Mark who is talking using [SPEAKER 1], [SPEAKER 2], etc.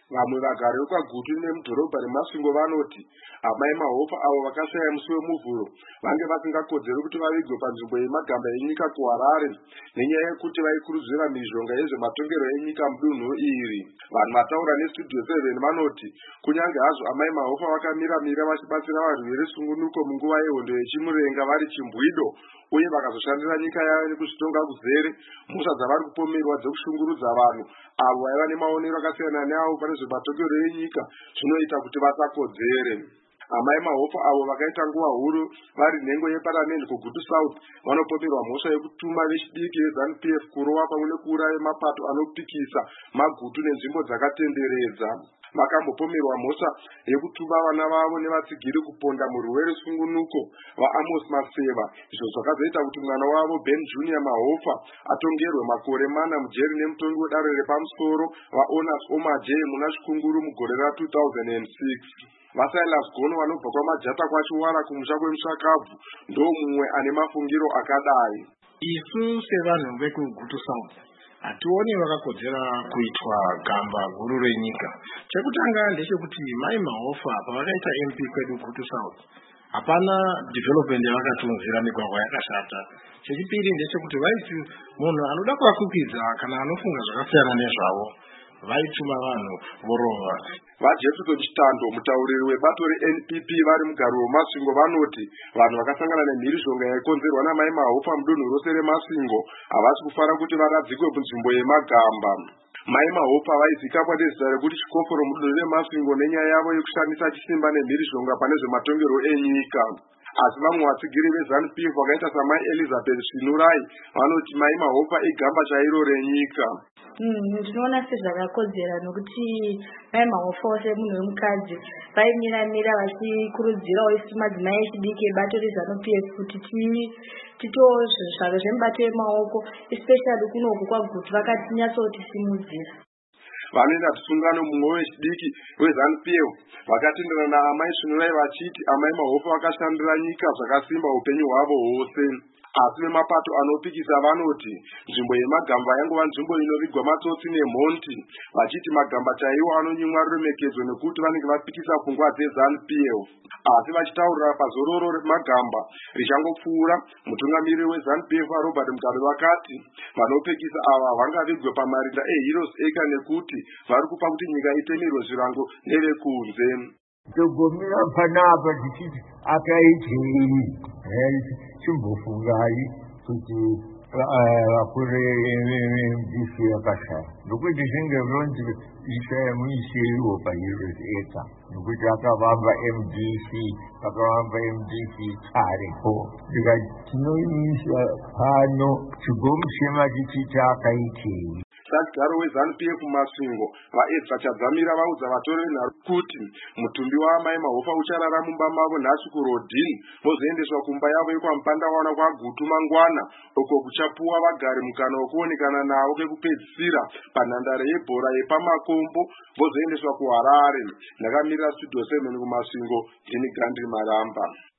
[SPEAKER 1] Vamwe vagari vekwaGutu nemudhorobha reMasvingo vanoti amai mahopa avo vakashaya musi wemuvhuro vange vasingakodzeri kuti vavigwe panzvimbo yemagamba enyika kuHarare nenyaya yekuti vaikurudzira mhirizhonga yezvematongerwo enyika mudunhu iri. Vanhu vataura neStudio 7 vanoti kunyange hazvo amai mahopa vakamira vachibatsira varwere sungunuko munguva yehondo yechimurenga vari chimbwido uye vakazoshandira nyika yavo nekuzvitonga kuzere, mhosva dzavari kupomerwa dzekushungurudza vanhu avo vaiva nemaonero akasiyana neavo pane zvematongerwo enyika zvinoita kuti vasakodzere. Amai mahopa avo vakaita nguva huru vari nhengo yeparamende kuGutu South vanopomerwa mhosva yekutuma vechidiki veZANU-PF kurova pamwe nekuuraya mapato anopikisa magutu nenzvimbo dzakatenderedza. Vakambopomerwa mhosva yekutuma vana vavo nevatsigiri kuponda murwere sungunuko vaAmos Maseva, izvo zvakazoita kuti mwana wavo Ben Junior Mahopa atongerwe makore 4 mujeri nemutongi wedare repamusoro vaOnas Omaje muna Chikunguru mugore ra2006. Vasilas Gono vanobva kwaMajata kwaChiwara kumusha kweMushakabvu ndomumwe ane mafungiro akadai.
[SPEAKER 2] Isu sevanhu vekuGutu South hationi vakakodzera kuitwa gamba guru renyika. Chekutanga ndechekuti mai mahofa pavakaita MP kwedu Gutu South hapana development yavakatunzira migwagwa yakashata. Chechipiri ndechekuti vaiti munhu anoda kuvakukidza kana anofunga zvakasiyana nezvavo vaituma vanhu vorova.
[SPEAKER 1] VaJefferson Chitando, mutauriri webato reNPP vari mugaro weMasvingo vanoti vanhu vakasangana nemhirizhonga yaikonzerwa namai mahopa mudunhu rose reMasvingo havasi kufara kuti varadzikwe kunzvimbo yemagamba. Mai mahopa vaizikapwa nezita rekuti chikoforo mudunhu reMasvingo nenyaya yavo yekushandisa chisimba nemhirizhonga pane zvematongerwo enyika. Asi vamwe vatsigiri veZANU-PF vakaita samai Elizabeth Svinurai vanoti mai mahopa igamba chairo renyika.
[SPEAKER 3] Ndinoona sezvakakodzera nokuti mai mahofa ose munhu wemukadzi vaimiramira vachikurudzirawo isu madzimai echidiki ebato reZANU-PF kuti titowo zvaro zvemubato wemaoko especially kunoku kwaGutu vakatinyatsootisimudzira.
[SPEAKER 1] Vanoenda kusungano mumwe wechidiki weZANU-PF vakatenderana naamai Svinurai vachiti amai mahopa vakashandira nyika zvakasimba upenyu hwavo hwose. Asi vemapato anopikisa vanoti nzvimbo yemagamba yangova nzvimbo inovigwa matsotsi nemhonti, vachiti magamba chaiwo anonyimwa ruremekedzo nekuti vanenge vapikisa pfungwa dzeZANU-PF. Asi vachitaurira pazororo remagamba richangopfuura, mutungamiriri weZANU-PF Robert Mugabe vakati vanopikisa ava vangavigwe pamarinda eHeroes Acre nekuti vari kupa kuti nyika itemirwe zvirango nevekunze.
[SPEAKER 4] Togomera panapa tichiti akaitei chimbofungai kuti vakuru veMDC vakashaya nokuti zvinge zvinonzi ishaya muisiriwo paHeroes Acre nokuti akavamba MDC karepo ndikati tinoimisa pano chigomuchema tichiti akaitei.
[SPEAKER 1] Sagaro weZANU-PF Masvingo vaEdzva Chadzamira vaudza vatori venharo kuti mutumbi waamai mahopa ucharara mumba mavo nhasi kuRodini vozoendeswa kumba yavo yekwamupandakwana kwaGutu mangwana uko kuchapuwa vagari mukana wekuonekana navo kwekupedzisira panhandare yebhora yepamakombo vozoendeswa kuHarare. Ndakamirira Studio 7 kuMasvingo, ndini Gandhi Maramba.